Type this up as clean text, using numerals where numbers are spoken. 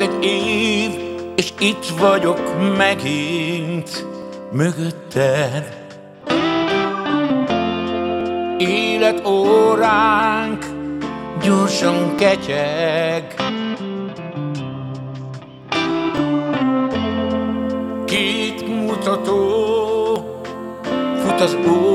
egy év, és itt vagyok megint mögötted. Életóránk gyorsan ketyeg, két mutató fut az